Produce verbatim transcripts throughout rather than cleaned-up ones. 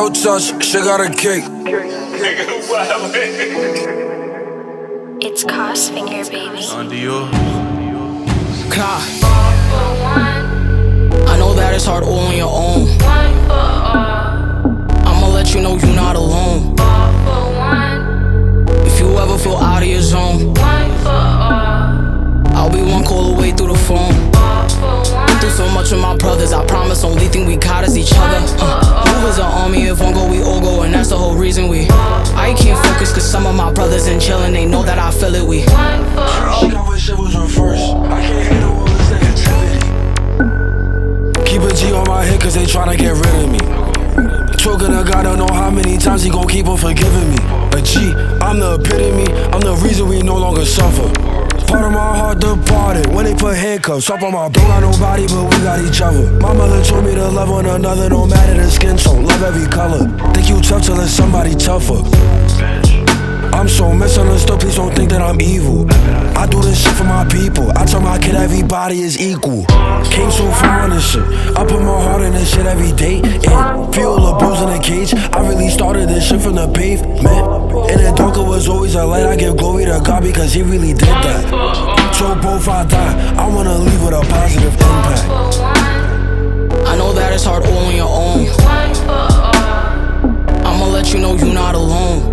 no touch, she got a cake. It's Cos Finger, baby. On Dior. Car. I know that it's hard all on your own. I'ma let you know you're not alone. If you ever feel out of your zone, I'll be one call away through the phone. Been through so much with my brothers, I promise only thing we got is each other. uh, Move as an army, if one go we all go, and that's the whole reason we I can't focus cause some of my brothers in jail and they know that I feel it. We Shit, I wish it was reversed. I can't handle all this negativity. Keep a G on my head cause they tryna get rid of me. Choking a guy, don't know how many times he gon' keep on forgiving me. A G, I'm the epitome, I'm the reason we no longer suffer. Part of my heart departed when they put handcuffs up on my. Don't got nobody, but we got each other. My mother told me to love one another, no matter the skin tone. Love every color. Think you tough till there's somebody tougher. I'm so misunderstood, please don't think that I'm evil. I do this shit for my people. I tell my kid everybody is equal. Came so far on this shit. I put my heart in this shit every day. And feel the bruise in the cage. I really started this shit from the pavement. In the dark it was always a light. I give glory to God because he really did that. So both I die, I wanna leave with a positive impact. I know that it's hard all on your own. I'ma let you know you're not alone.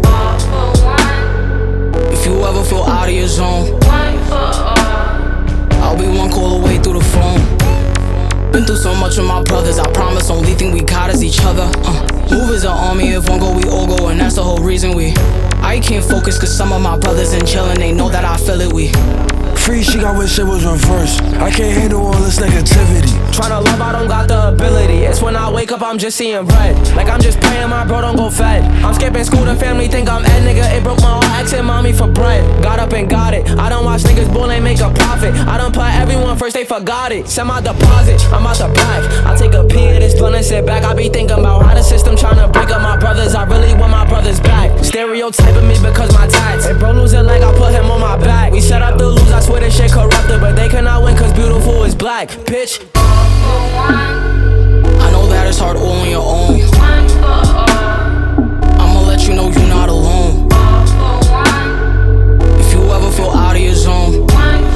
If you ever feel out of your zone, I'll be one call away through the phone. Been through so much with my brothers, I promise only thing we got is each other. uh, Move as an army, if one go we all go, and that's the whole reason we I can't focus cause some of my brothers in jail and they know that I feel it. We Free shit, I wish it was reversed. I can't handle all this negativity. Tryna love, I don't got the ability. It's when I wake up, I'm just seeing red. Like I'm just praying my bro don't go fed. I'm skipping school, the family think I'm Ed, nigga. It broke my heart, asking mommy for bread. Got up and got it. I don't watch niggas bull, they make a profit. I don't put everyone first, they forgot it. Send my deposit, I'm out the back. I take a pee of this blunt and sit back. I be thinking about how the system tryna break up my brothers. I really want my brothers back. Stereotyping me because my tats. If bro lose a leg, I put him on my back. We set up to lose, I swear this shit corrupted, but they cannot win cause beautiful is black, bitch. I know that it's hard all on your own. I'ma let you know you're not alone. If you ever feel out of your zone,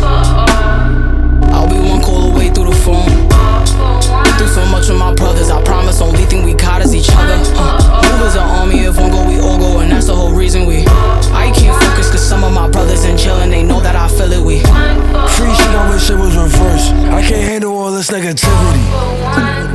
I'll be one call away through the phone. Been through so much with my brothers, I promise only thing we got is each other. uh, Move as an army, if one go we all go, and that's the whole reason we I can't focus cause some of my brothers in jail and they know that I feel it. We Free shit, I wish it was reversed. I can't handle all this negativity.